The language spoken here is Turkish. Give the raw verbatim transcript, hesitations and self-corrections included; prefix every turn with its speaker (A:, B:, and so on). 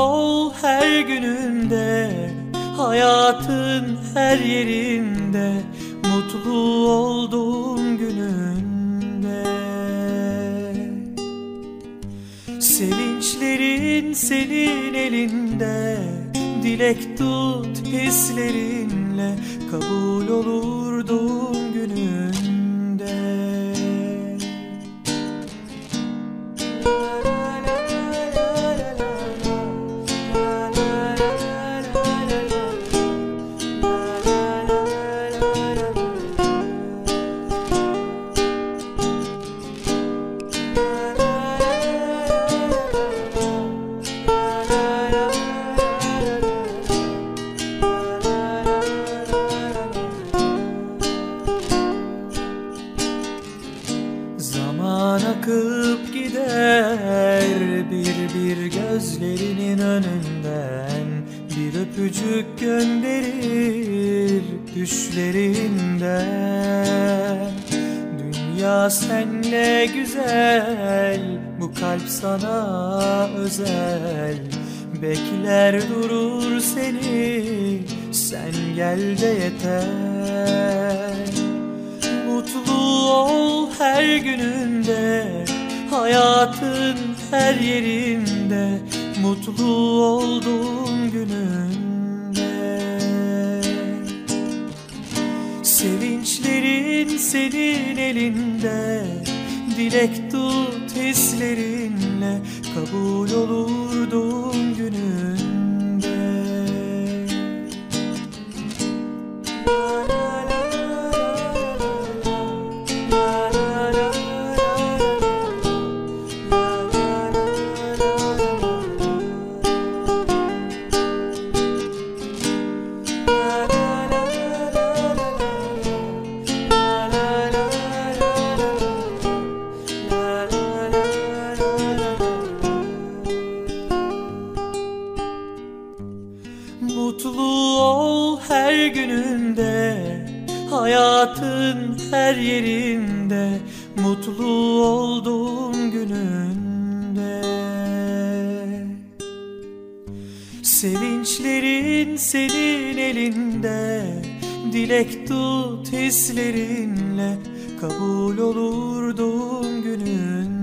A: ol her gününde, hayatın her yerinde, mutlu olduğun gününde. Sevinçlerin senin elinde, dilek tut hislerinle, kabul olur doğum gününde. Zaman akıp gider bir bir gözlerinin önünden, bir öpücük gönderir düşlerinden. Dünya senle güzel, bu kalp sana özel, bekler durur seni, sen gel de yeter. Mutlu ol her gününde, hayatın her yerinde, mutlu olduğun gününde. Sevinçlerin senin elinde, dilek tut hislerinle, kabul olur doğum gününde. Mutlu ol her gününde, hayatın her yerinde, mutlu olduğun gününde. Sevinçlerin senin elinde, dilek tut hislerinle, kabul olur doğum gününde.